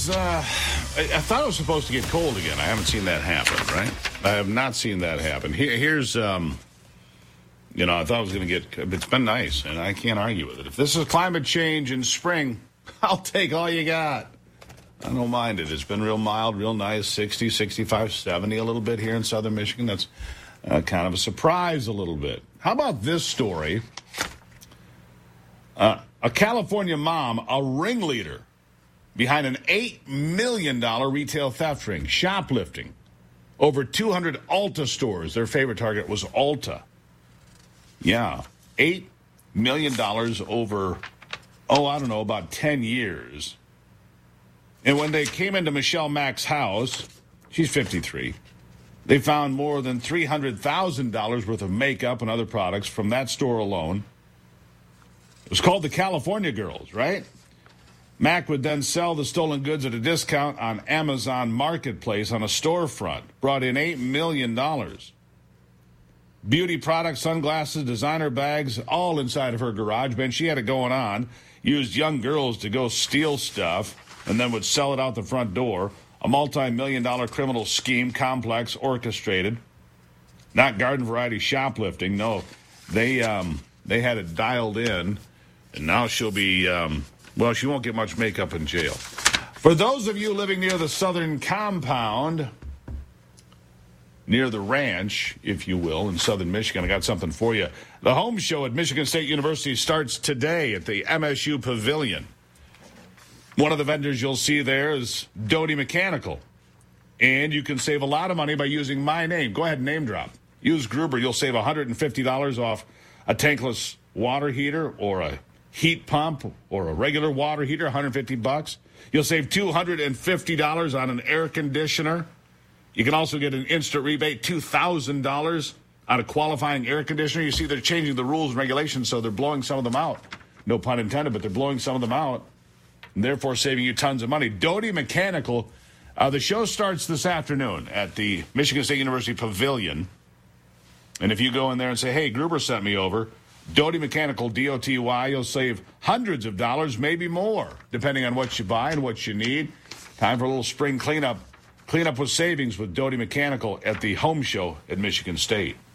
I thought it was supposed to get cold again. I haven't seen that happen, right? I have not seen that happen. Here's, I thought it was going to get, it's been nice, and I can't argue with it. If this is climate change in spring, I'll take all you got. I don't mind it. It's been real mild, real nice, 60, 65, 70 a little bit here in southern Michigan. That's kind of a surprise a little bit. How about this story? A California mom, a ringleader behind an $8 million retail theft ring, shoplifting. Over 200 Ulta stores. Their favorite target was Ulta. Yeah, $8 million over, about 10 years. And when they came into Michelle Mack's house, she's 53, they found more than $300,000 worth of makeup and other products from that store alone. It was called the California Girls, right? Mack would then sell the stolen goods at a discount on Amazon Marketplace on a storefront. Brought in $8 million. Beauty products, sunglasses, designer bags, all inside of her garage. Ben, she had it going on. Used young girls to go steal stuff and then would sell it out the front door. A multi-million-dollar criminal scheme, complex, orchestrated. Not garden variety shoplifting. No, they had it dialed in, and now she'll be, she won't get much makeup in jail. For those of you living near the southern compound, near the ranch, if you will, in southern Michigan, I got something for you. The home show at Michigan State University starts today at the MSU Pavilion. One of the vendors you'll see there is Doty Mechanical. And you can save a lot of money by using my name. Go ahead and name drop. Use Gruber. You'll save $150 off a tankless water heater or a heat pump or a regular water heater, $150. You'll save $250 on an air conditioner. You can also get an instant rebate, $2,000 on a qualifying air conditioner. You see, they're changing the rules and regulations, so they're blowing some of them out. No pun intended, but they're blowing some of them out, and therefore saving you tons of money. Doty Mechanical. The show starts this afternoon at the Michigan State University Pavilion. And if you go in there and say, hey, Gruber sent me over, Doty Mechanical, D-O-T-Y, you'll save hundreds of dollars, maybe more, depending on what you buy and what you need. Time for a little spring cleanup. Clean up with savings with Doty Mechanical at the home show at Michigan State.